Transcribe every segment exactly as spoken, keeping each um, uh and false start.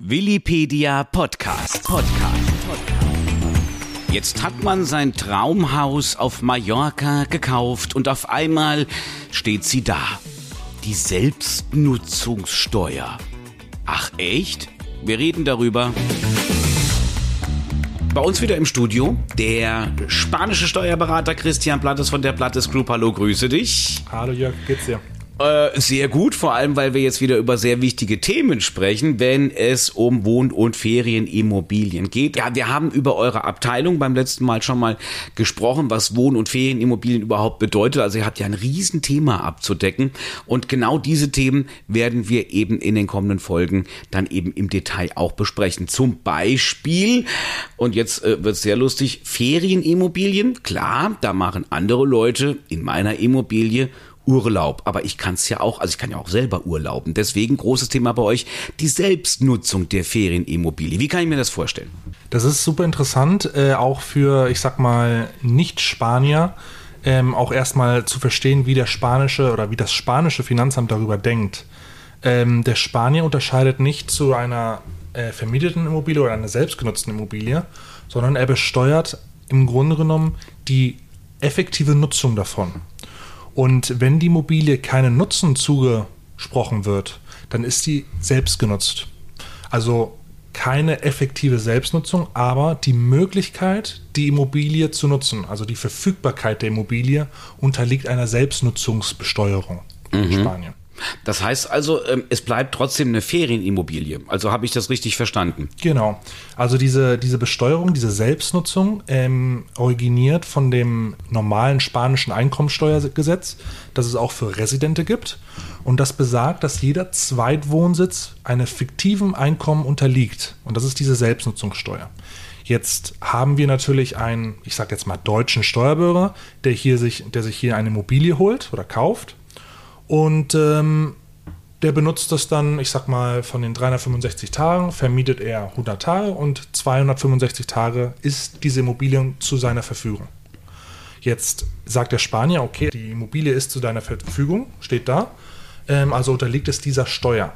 Willipedia Podcast. Podcast. Jetzt hat man sein Traumhaus auf Mallorca gekauft und auf einmal steht sie da. Die Selbstnutzungssteuer. Ach echt? Wir reden darüber. Bei uns wieder im Studio der spanische Steuerberater Christian Plattes von der Plattes Group. Hallo, grüße dich. Hallo Jörg, geht's dir? Äh, sehr gut, vor allem, weil wir jetzt wieder über sehr wichtige Themen sprechen, wenn es um Wohn- und Ferienimmobilien geht. Ja, wir haben über eure Abteilung beim letzten Mal schon mal gesprochen, was Wohn- und Ferienimmobilien überhaupt bedeutet. Also ihr habt ja ein Riesenthema abzudecken und genau diese Themen werden wir eben in den kommenden Folgen dann eben im Detail auch besprechen. Zum Beispiel, und jetzt äh, wird es sehr lustig, Ferienimmobilien. Klar, da machen andere Leute in meiner Immobilie Urlaub, aber ich kann es ja auch, also ich kann ja auch selber urlauben. Deswegen großes Thema bei euch, die Selbstnutzung der Ferienimmobilie. Wie kann ich mir das vorstellen? Das ist super interessant, äh, auch für, ich sag mal, Nicht-Spanier, ähm, auch erstmal zu verstehen, wie der spanische oder wie das spanische Finanzamt darüber denkt. Ähm, der Spanier unterscheidet nicht zu einer äh, vermieteten Immobilie oder einer selbstgenutzten Immobilie, sondern er besteuert im Grunde genommen die effektive Nutzung davon. Und wenn die Immobilie keinen Nutzen zugesprochen wird, dann ist die selbst genutzt. Also keine effektive Selbstnutzung, aber die Möglichkeit, die Immobilie zu nutzen, also die Verfügbarkeit der Immobilie, unterliegt einer Selbstnutzungsbesteuerung in mhm. Spanien. Das heißt also, es bleibt trotzdem eine Ferienimmobilie. Also habe ich das richtig verstanden? Genau. Also diese, diese Besteuerung, diese Selbstnutzung ähm, originiert von dem normalen spanischen Einkommensteuergesetz, das es auch für Residente gibt. Und das besagt, dass jeder Zweitwohnsitz einem fiktiven Einkommen unterliegt. Und das ist diese Selbstnutzungssteuer. Jetzt haben wir natürlich einen, ich sage jetzt mal, deutschen Steuerbürger, der, hier sich, der sich hier eine Immobilie holt oder kauft. Und ähm, der benutzt das dann, ich sag mal, von den dreihundertfünfundsechzig Tagen vermietet er hundert Tage und zweihundertfünfundsechzig Tage ist diese Immobilie zu seiner Verfügung. Jetzt sagt der Spanier, okay, die Immobilie ist zu deiner Verfügung, steht da, ähm, also unterliegt es dieser Steuer.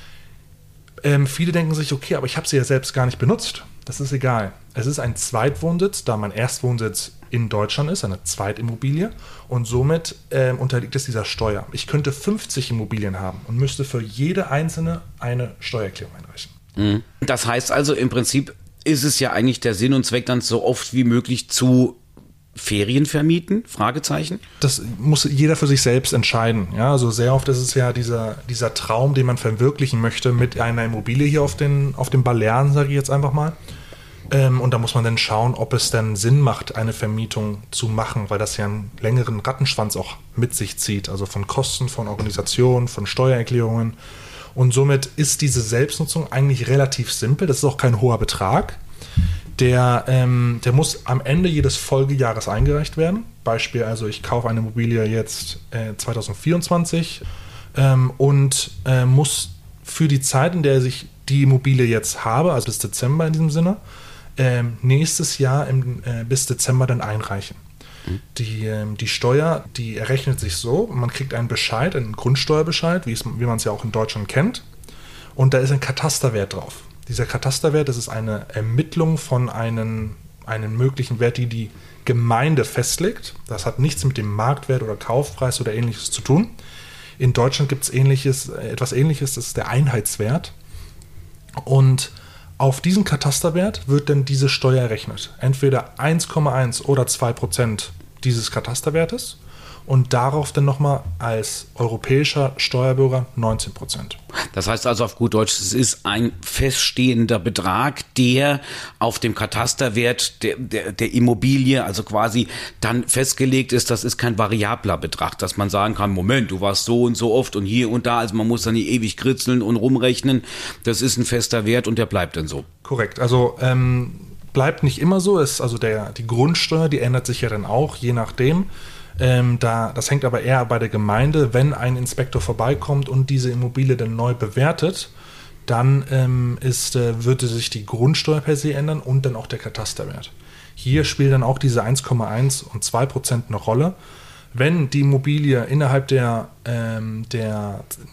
Ähm, viele denken sich, okay, aber ich habe sie ja selbst gar nicht benutzt. Das ist egal. Es ist ein Zweitwohnsitz, da mein Erstwohnsitz in Deutschland ist, eine Zweitimmobilie und somit ähm, unterliegt es dieser Steuer. Ich könnte fünfzig Immobilien haben und müsste für jede einzelne eine Steuererklärung einreichen. Mhm. Das heißt also, im Prinzip ist es ja eigentlich der Sinn und Zweck, dann so oft wie möglich zu Ferien vermieten? Fragezeichen? Das muss jeder für sich selbst entscheiden. Ja, also sehr oft ist es ja dieser, dieser Traum, den man verwirklichen möchte mit einer Immobilie hier auf den, auf den Balearen, sage ich jetzt einfach mal. Ähm, und da muss man dann schauen, ob es dann Sinn macht, eine Vermietung zu machen, weil das ja einen längeren Rattenschwanz auch mit sich zieht. Also von Kosten, von Organisationen, von Steuererklärungen. Und somit ist diese Selbstnutzung eigentlich relativ simpel. Das ist auch kein hoher Betrag. Der, ähm, der muss am Ende jedes Folgejahres eingereicht werden. Beispiel, also ich kaufe eine Immobilie jetzt äh, zweitausendvierundzwanzig ähm, und äh, muss für die Zeit, in der ich die Immobilie jetzt habe, also bis Dezember in diesem Sinne, äh, nächstes Jahr im, äh, bis Dezember dann einreichen. Mhm. Die, äh, die Steuer, die errechnet sich so, man kriegt einen Bescheid, einen Grundsteuerbescheid, wie, es, wie man es ja auch in Deutschland kennt, und da ist ein Katasterwert drauf. Dieser Katasterwert, das ist eine Ermittlung von einem, einem möglichen Wert, die die Gemeinde festlegt. Das hat nichts mit dem Marktwert oder Kaufpreis oder Ähnliches zu tun. In Deutschland gibt es ähnliches, etwas Ähnliches, das ist der Einheitswert. Und auf diesen Katasterwert wird dann diese Steuer errechnet. Entweder eins Komma eins oder zwei Prozent dieses Katasterwertes. Und darauf dann nochmal als europäischer Steuerbürger neunzehn Prozent. Das heißt also auf gut Deutsch, es ist ein feststehender Betrag, der auf dem Katasterwert der, der, der Immobilie, also quasi dann festgelegt ist. Das ist kein variabler Betrag, dass man sagen kann, Moment, du warst so und so oft und hier und da, also man muss dann nicht ewig kritzeln und rumrechnen. Das ist ein fester Wert und der bleibt dann so. Korrekt, also ähm, bleibt nicht immer so. Ist also der, die Grundsteuer, die ändert sich ja dann auch, je nachdem. Ähm, da, das hängt aber eher bei der Gemeinde. Wenn ein Inspektor vorbeikommt und diese Immobilie dann neu bewertet, dann ähm, ist, äh, würde sich die Grundsteuer per se ändern und dann auch der Katasterwert. Hier spielt dann auch diese eins Komma eins und zwei Prozent eine Rolle. Wenn die Immobilie innerhalb der, ähm, der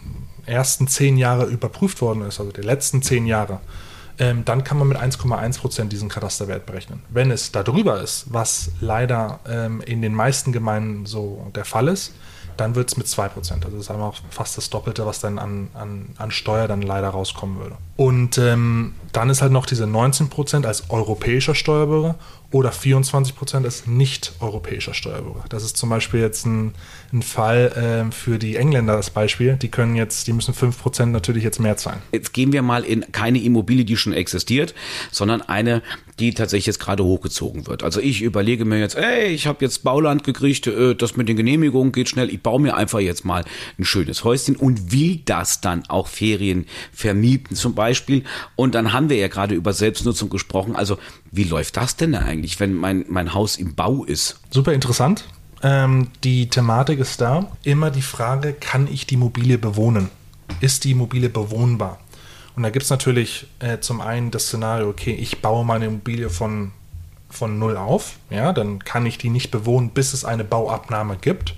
ersten zehn Jahre überprüft worden ist, also die letzten zehn Jahre, ähm, dann kann man mit eins Komma eins Prozent diesen Katasterwert berechnen. Wenn es darüber ist, was leider ähm, in den meisten Gemeinden so der Fall ist, dann wird es mit zwei Prozent. Also das ist einfach fast das Doppelte, was dann an, an, an Steuer dann leider rauskommen würde. Und ähm, dann ist halt noch diese neunzehn Prozent als europäischer Steuerbürger oder vierundzwanzig Prozent als nicht-europäischer Steuerbürger. Das ist zum Beispiel jetzt ein, ein Fall äh, für die Engländer als Beispiel. Die können jetzt, die müssen fünf Prozent natürlich jetzt mehr zahlen. Jetzt gehen wir mal in keine Immobilie, die schon existiert, sondern eine, die tatsächlich jetzt gerade hochgezogen wird. Also ich überlege mir jetzt, ey, ich habe jetzt Bauland gekriegt, äh, das mit den Genehmigungen geht schnell, ich baue mir einfach jetzt mal ein schönes Häuschen und will das dann auch Ferien vermieten zum Beispiel. Und dann haben wir ja gerade über Selbstnutzung gesprochen. Also wie läuft das denn eigentlich, wenn mein, mein Haus im Bau ist? Super interessant. Ähm, die Thematik ist da. Immer die Frage, kann ich die Immobilie bewohnen? Ist die Immobilie bewohnbar? Und da gibt es natürlich äh, zum einen das Szenario, okay, ich baue meine Immobilie von, von null auf. Ja, dann kann ich die nicht bewohnen, bis es eine Bauabnahme gibt.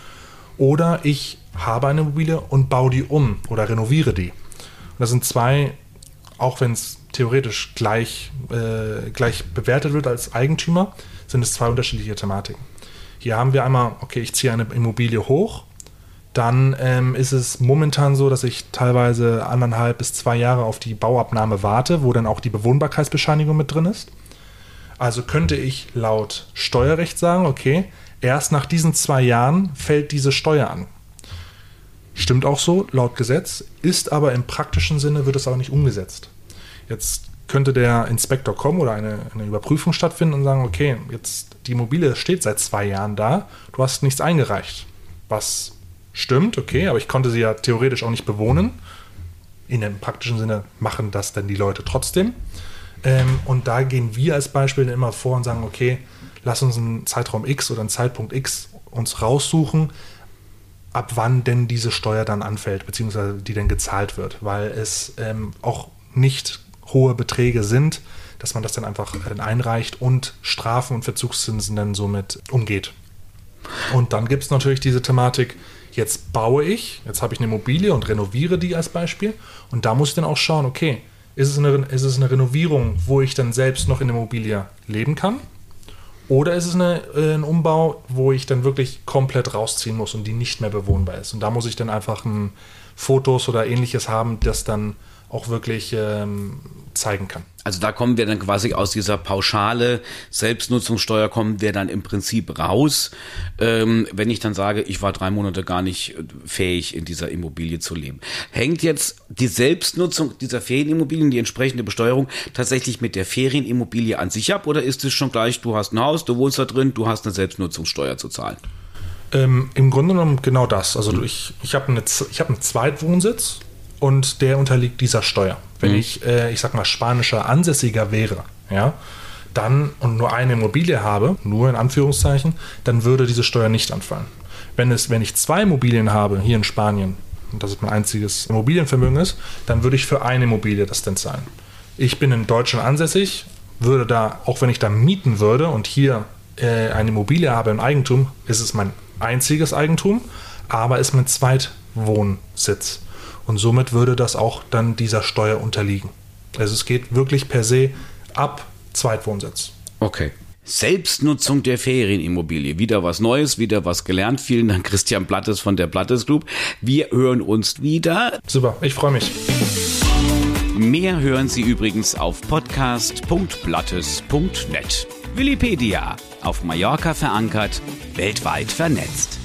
Oder ich habe eine Immobilie und baue die um oder renoviere die. Und das sind zwei, auch wenn es theoretisch gleich, äh, gleich bewertet wird als Eigentümer, sind es zwei unterschiedliche Thematiken. Hier haben wir einmal, okay, ich ziehe eine Immobilie hoch, dann ähm, ist es momentan so, dass ich teilweise anderthalb bis zwei Jahre auf die Bauabnahme warte, wo dann auch die Bewohnbarkeitsbescheinigung mit drin ist. Also könnte ich laut Steuerrecht sagen, okay, erst nach diesen zwei Jahren fällt diese Steuer an. Stimmt auch so, laut Gesetz, ist aber im praktischen Sinne, wird es aber nicht umgesetzt. Jetzt könnte der Inspektor kommen oder eine, eine Überprüfung stattfinden und sagen, okay, jetzt die Immobilie steht seit zwei Jahren da, du hast nichts eingereicht. Was stimmt, okay, aber ich konnte sie ja theoretisch auch nicht bewohnen. In dem praktischen Sinne machen das dann die Leute trotzdem. Ähm, und da gehen wir als Beispiel dann immer vor und sagen, okay, lass uns einen Zeitraum X oder einen Zeitpunkt X uns raussuchen, ab wann denn diese Steuer dann anfällt, beziehungsweise die dann gezahlt wird, weil es ähm, auch nicht hohe Beträge sind, dass man das dann einfach äh, einreicht und Strafen und Verzugszinsen dann somit umgeht. Und dann gibt es natürlich diese Thematik, jetzt baue ich, jetzt habe ich eine Immobilie und renoviere die als Beispiel und da muss ich dann auch schauen, okay, ist es eine, ist es eine Renovierung, wo ich dann selbst noch in der Immobilie leben kann? Oder ist es eine, äh, ein Umbau, wo ich dann wirklich komplett rausziehen muss und die nicht mehr bewohnbar ist? Und da muss ich dann einfach ein Fotos oder ähnliches haben, das dann auch wirklich ähm, zeigen kann. Also da kommen wir dann quasi aus dieser pauschale Selbstnutzungssteuer, kommen wir dann im Prinzip raus, ähm, wenn ich dann sage, ich war drei Monate gar nicht fähig, in dieser Immobilie zu leben. Hängt jetzt die Selbstnutzung dieser Ferienimmobilien, die entsprechende Besteuerung, tatsächlich mit der Ferienimmobilie an sich ab oder ist es schon gleich, du hast ein Haus, du wohnst da drin, du hast eine Selbstnutzungssteuer zu zahlen? Ähm, im Grunde genommen genau das. Also mhm. ich, ich habe eine, ich hab einen Zweitwohnsitz und der unterliegt dieser Steuer. Wenn mhm. ich, äh, ich sag mal, spanischer Ansässiger wäre, ja, dann und nur eine Immobilie habe, nur in Anführungszeichen, dann würde diese Steuer nicht anfallen. Wenn es, wenn ich zwei Immobilien habe, hier in Spanien, und das ist mein einziges Immobilienvermögen ist, dann würde ich für eine Immobilie das dann zahlen. Ich bin in Deutschland ansässig, würde da, auch wenn ich da mieten würde und hier äh, eine Immobilie habe im Eigentum, ist es mein einziges Eigentum, aber ist mein Zweitwohnsitz. Und somit würde das auch dann dieser Steuer unterliegen. Also es geht wirklich per se ab Zweitwohnsitz. Okay. Selbstnutzung der Ferienimmobilie. Wieder was Neues, wieder was gelernt. Vielen Dank, Christian Blattes von der Blattes Group. Wir hören uns wieder. Super, ich freue mich. Mehr hören Sie übrigens auf podcast punkt blattes punkt net. Willipedia. Auf Mallorca verankert, weltweit vernetzt.